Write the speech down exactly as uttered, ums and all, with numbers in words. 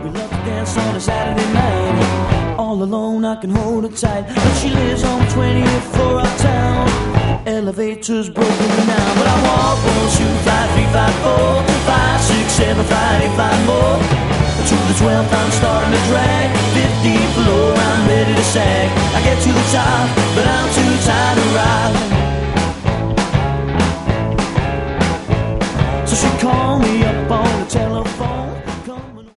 We love to dance on a Saturday night. All alone, I can hold her tight. But she lives on the twentieth floor uptown. Elevator's broken now. But I walk one, two, five, three, five, four, five, six, seven, five, eight, five more. To the twelfth, I'm starting to drag. Fifty below, I'm ready to sag. I get to the top, but I'm too tired to ride.